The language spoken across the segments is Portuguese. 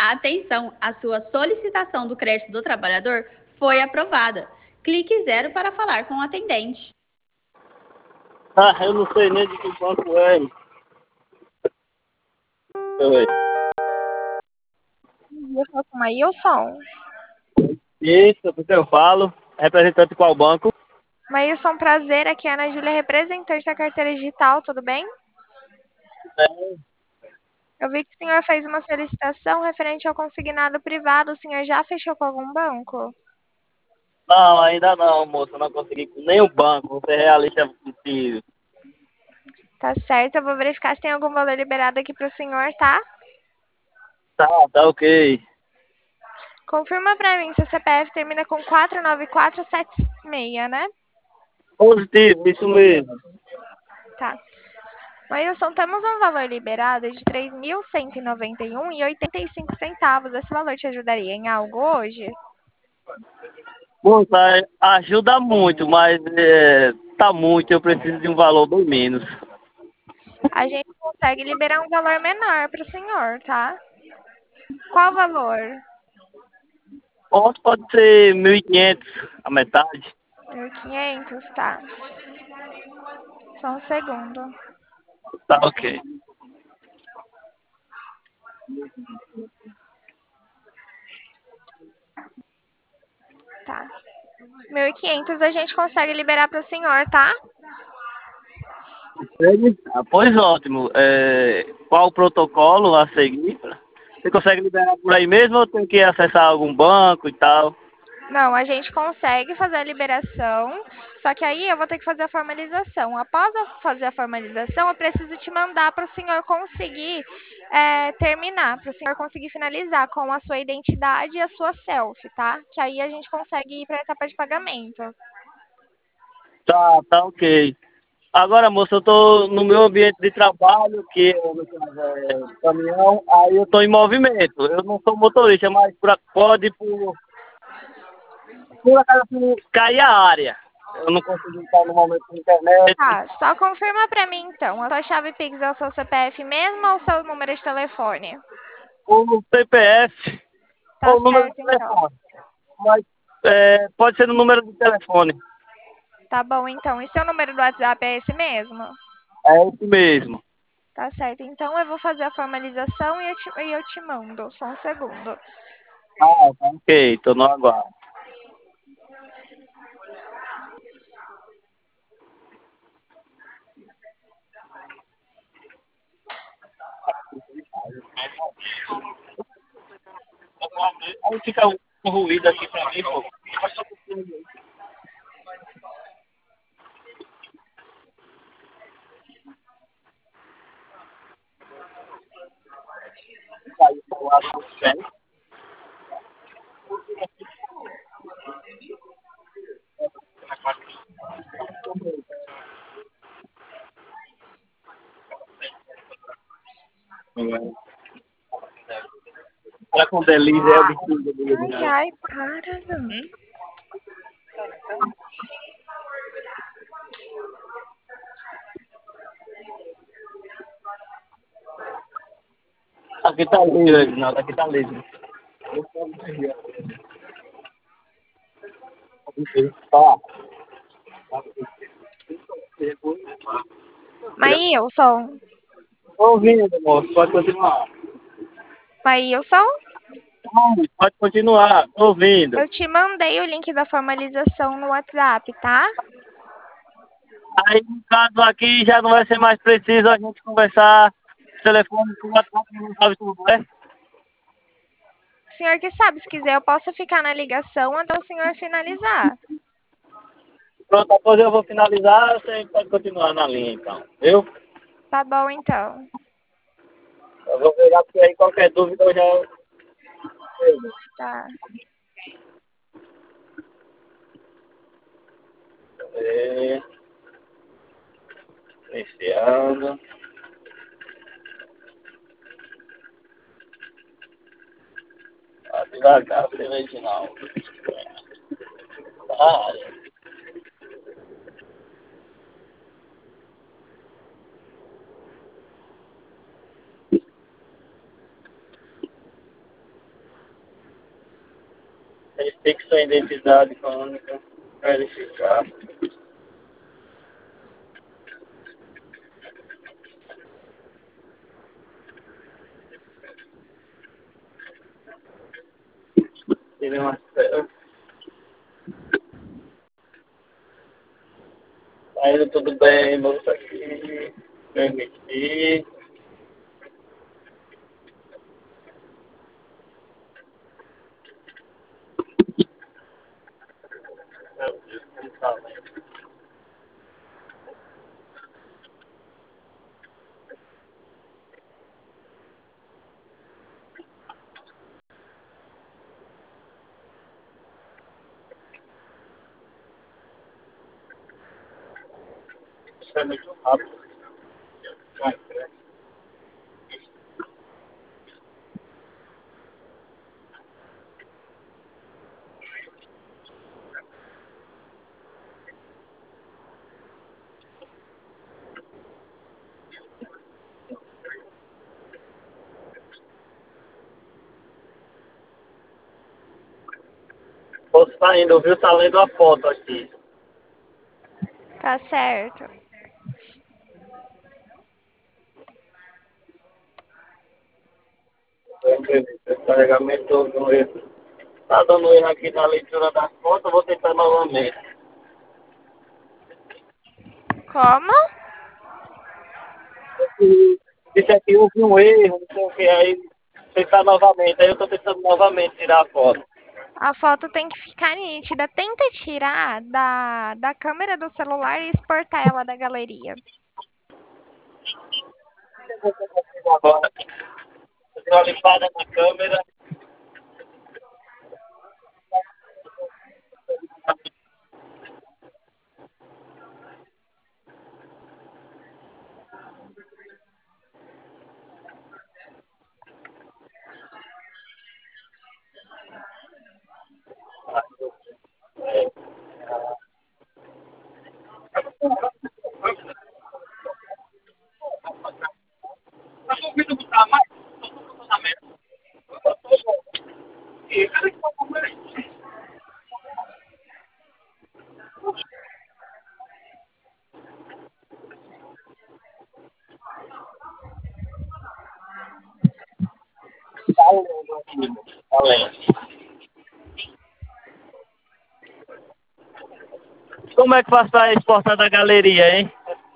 Atenção, a sua solicitação do crédito do trabalhador foi aprovada. Clique 0 para falar com o atendente. Ah, eu não sei nem de que banco é. Oi. Eu falo com o Maílson. Isso, porque eu falo. Representante de qual banco? Maílson, prazer. Aqui é a Ana Júlia, representante da carteira digital, tudo bem? Eu vi que o senhor fez uma solicitação referente ao consignado privado. O senhor já fechou com algum banco? Não, ainda não, moça. Eu não consegui com nenhum banco. Vou ser realista contigo. Tá certo, eu vou verificar se tem algum valor liberado aqui para o senhor, tá? Tá ok. Confirma para mim se o CPF termina com 49476, né? Positivo, isso mesmo. Tá. Maílson, temos um valor liberado de R$ 3.191,85. Esse valor te ajudaria em algo hoje? Moça, ajuda muito, mas tá muito. Eu preciso de um valor bem menos. A gente consegue liberar um valor menor para o senhor, tá? Qual valor? Pode ser 1.500, a metade. 1.500, tá. Só um segundo. Tá ok. Tá. 1.500 a gente consegue liberar para o senhor, tá? Ah, pois ótimo. Qual o protocolo a seguir? Você consegue liberar por aí mesmo ou tem que acessar algum banco e tal? Não, a gente consegue fazer a liberação, só que aí eu vou ter que fazer a formalização. Após eu fazer a formalização, eu preciso te mandar para o senhor conseguir terminar, para o senhor conseguir finalizar com a sua identidade e a sua selfie, tá? Que aí a gente consegue ir para a etapa de pagamento. Tá ok. Agora, moça, eu tô no meu ambiente de trabalho, que no caso é caminhão, aí eu tô em movimento. Eu não sou motorista, mas pode por acaso cair a área. Eu não consigo estar no momento da internet. Tá, só confirma para mim então. A sua chave Pix é o seu CPF mesmo ou o seu número de telefone? O CPF Tá ou o número de certo então. telefone. Mas pode ser no número de telefone. Tá bom então. E seu número do WhatsApp é esse mesmo? É isso mesmo. Tá certo. Então eu vou fazer a formalização e eu te mando. Só um segundo. Ah, tá ok, tô no aguardo. Aí fica um ruído aqui pra mim, pô. Aí pro lado do pé. Para com delícia é o bichinho do Ai, Deus. ai, para, não. Aqui tá livre, não, aqui tá livre. Tá. Maílson. Tô ouvindo, moço, pode continuar. Maílson, Pode continuar, tô ouvindo. eu te mandei o link da formalização no WhatsApp, tá? Aí, no caso aqui, já não vai ser mais preciso a gente conversar no telefone com o WhatsApp, não sabe tudo, né? O senhor que sabe, se quiser, eu posso ficar na ligação até o senhor finalizar. Pronto, depois eu vou finalizar, você pode continuar na linha, então, viu? Tá bom, então. Eu vou pegar, porque aí qualquer dúvida eu já... Tá. É, iniciando. Tá devagar, porque é original. Ah, Fixa a identidade econômica. Verificar. Tire uma selfie. Tá indo tudo bem, moça aqui. Permitir. Meu Deus, que talento. Isso é muito rápido. Você tá indo, viu? Tá lendo a foto aqui. Tá certo. Carregamento do erro. Tá dando erro aqui na leitura da foto, eu vou tentar novamente. Como? Disse aqui houve um erro, não sei o que, aí tentar novamente. Aí eu tô tentando novamente tirar a foto. A foto tem que ficar nítida. Tenta tirar da câmera do celular e exportar ela da galeria. Agora, eu dei uma limpada na câmera. Tá lendo aqui, tá lendo. Como é que faz pra exportar da galeria, hein?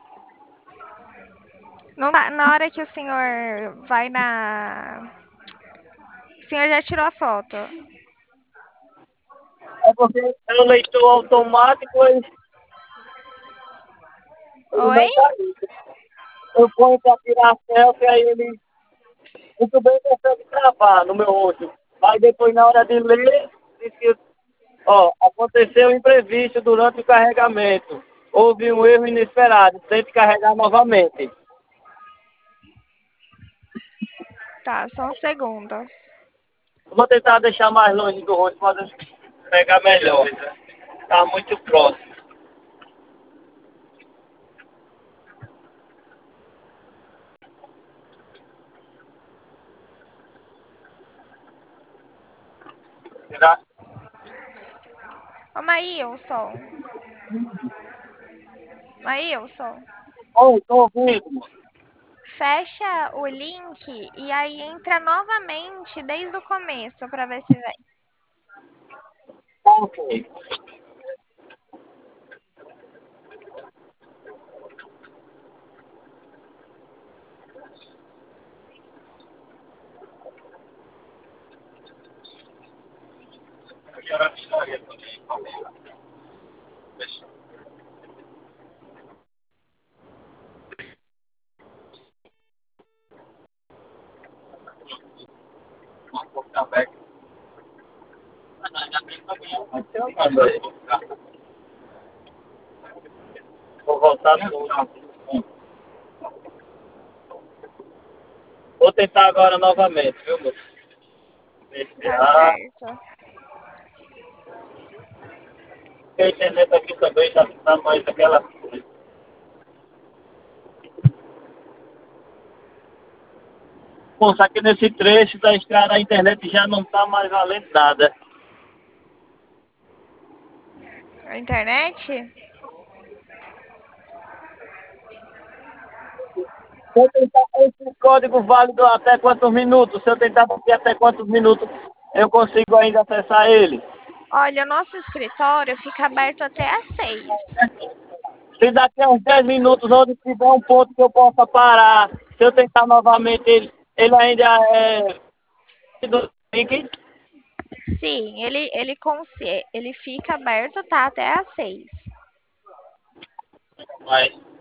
Não dá- Na hora que o senhor vai na. O senhor já tirou a foto. É porque é um leitor automático, ele Oi? não tá indo. Eu ponho pra tirar a selfie, aí ele muito bem consegue travar no meu rosto. Aí depois, na hora de ler, diz que, ó, aconteceu um imprevisto durante o carregamento. Houve um erro inesperado. Tente carregar novamente. Tá, só um segundo. Eu vou tentar deixar mais longe do rosto para pegar melhor. Tá muito próximo. Será? Ô, Maílson. Maílson. Oi, tô ouvindo. Fecha o link e aí entra novamente desde o começo pra ver se vem. Ok. Vou voltar no. Vou tentar agora novamente, viu, moço? Tá Ah, certo. a internet aqui também já está mais aquela coisa. Bom, só que nesse trecho da estrada a internet já não está mais valendo nada. A internet? Se eu tentar esse código válido até quantos minutos? Se eu tentar aqui até quantos minutos eu consigo ainda acessar ele? Olha, o nosso escritório fica aberto até às 6. Se daqui a uns 10 minutos, onde tiver um ponto que eu possa parar, se eu tentar novamente ele ainda é do link. Sim, ele fica aberto, tá? Até às 6. Vai.